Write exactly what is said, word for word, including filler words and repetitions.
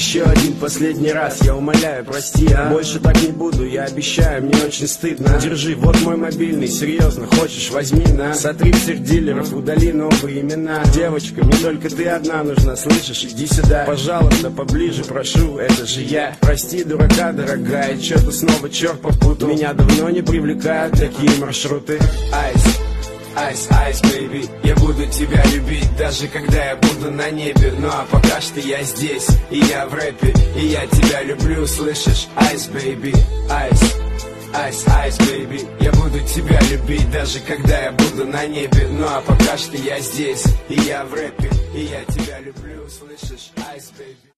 еще один последний раз, я умоляю, прости, а больше так не буду, я обещаю, мне очень стыдно. Держи, вот мой мобильный, серьезно, хочешь, возьми, на. Сотри всех дилеров, удали новые имена. Девочка, мне только ты одна нужна, слышишь, иди сюда. Пожалуйста, поближе, прошу, это же я. Прости, дурака, дорогая, чё-то снова черт попутал. Меня давно не привлекают такие маршруты. Айс, айс, айс, бэйби, я буду тебя любить, даже когда я буду на небе. Ну а пока что я здесь, и я в рэпе, и я тебя люблю, слышишь? Айс, бэйби, айс, айс, айс, бэйби, я буду тебя любить, даже когда я буду на небе. Ну а пока что я здесь, и я в рэпе, и я тебя люблю, слышишь? Айс, бэйби.